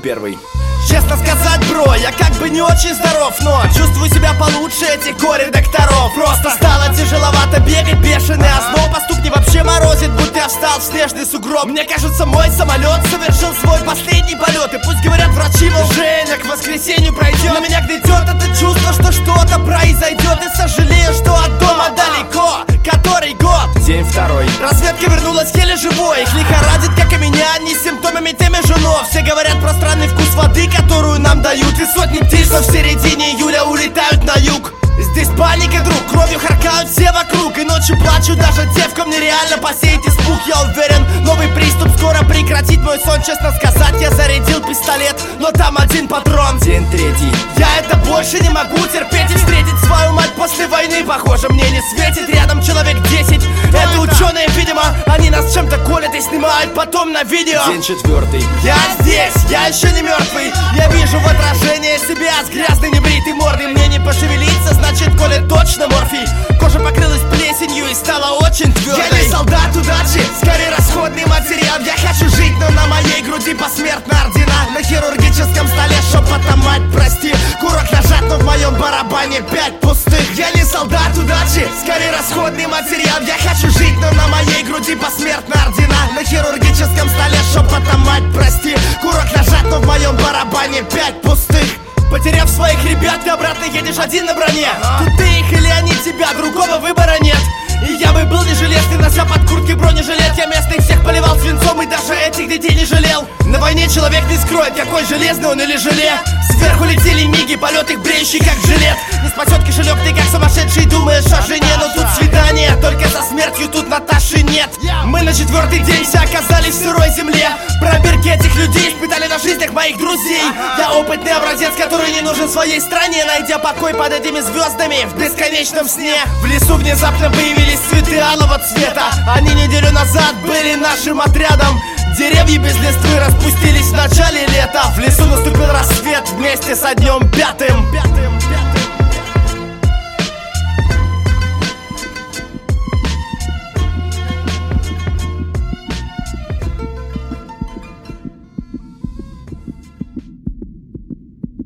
первый. Честно сказать, бро, я как бы не очень здоров, но чувствую себя получше этих горе-докторов. Просто стало тяжеловато бегать, бешеный озноб, а ступни вообще морозит, будто я встал в снежный сугроб. Мне кажется, мой самолет совершил свой последний полет, и пусть говорят врачи, мол, Женя, к воскресенью пройдет, но меня гнетет это чувство, что что-то произойдет, и сожалею, что от дома далеко. Который год? День второй. Разведка вернулась еле живой. Их лихорадит, как и меня, не симптомами теми же, но все говорят про странный вкус воды, которую нам дают. И сотни птиц, что в середине июля улетают на юг. Здесь паника, друг, кровью харкают все вокруг. И ночью плачут даже те, в ком нереально посеять испуг. Я уверен, новый приступ скоро прекратит мой сон. Честно сказать, я зарядил пистолет, но там один патрон. День третий. Я это больше не могу терпеть, и встретить свою мать после войны, похоже, мне не светит. Рядом человек 10, это ученые, видимо. Они нас чем-то колят и снимают потом на видео. День четвертый. Я здесь, я еще не мертвый. Я вижу в отражении себя с грязной небритой мордой. Мне не пошевелиться, значит, коли точно морфий. Кожа покрылась плесенью и стала очень твердой. Я не солдат удачи, скорее расходный материал. Я хочу жить, но на моей груди посмертно ордена. На хирургическом столе шепотом, мать, прости. Курок нажат, но в моем барабане 5 пустых. Я не солдат удачи, скорее расходный материал. Я хочу жить, но на моей груди посмертно ордена. На хирургическом столе шепотом, мать, прости. Курок нажат, но в моем барабане 5 пустых. Потеряв своих ребят, ты обратно едешь один на броне. Тут ты их или они тебя, другого выбора нет. И я бы был не железный, нося под куртки бронежилет. Я местных всех поливал свинцом и даже этих детей не жалел. На войне человек не скроет, какой железный он или желе. Сверху летели миги, полет их бреющий как жилет. Не спасет кошелек, ты как сумасшедший думаешь о жене. Но тут свидание, только за смертью тут Наташи нет. Мы на четвертый день все оказались в сырой земле. Пробирки этих людей испытали на жизнях моих друзей. Я опытный образец, который не нужен своей стране. Найдя покой под этими звездами в бесконечном сне. В лесу внезапно появились цветы алого цвета. Они неделю назад были нашим отрядом. Деревья без листвы распустились в начале лета. В лесу наступил рассвет вместе со днем пятым.